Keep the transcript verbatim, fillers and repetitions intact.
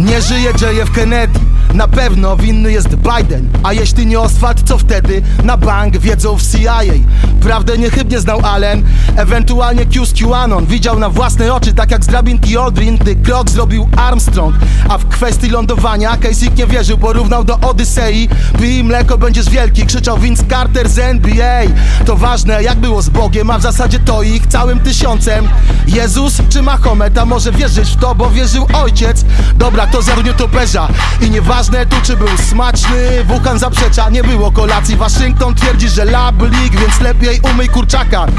Nie żyje J F Kennedy, na pewno winny jest Biden. A jeśli nie Oswald, co wtedy? Na bank wiedzą w C I A. Prawdę niechybnie znał Allen, ewentualnie Q z QAnon. Widział na własne oczy, tak jak z drabinki Aldrin, gdy krok zrobił Armstrong. A w kwestii lądowania Kasich nie wierzył, porównał do Odysei. Pij mleko, będziesz wielki, krzyczał Vince Carter z N B A. To ważne, jak było z Bogiem, a w zasadzie to ich całym tysiącem. Jezus czy Mahomet, a może wierzyć w to, bo wierzył ojciec. Dobra, to zjadł nietoperza i nieważne tu czy był smaczny. Wuhan zaprzecza, nie było kolacji. Waszyngton twierdzi, że lablik, więc lepiej umyj kurczaka.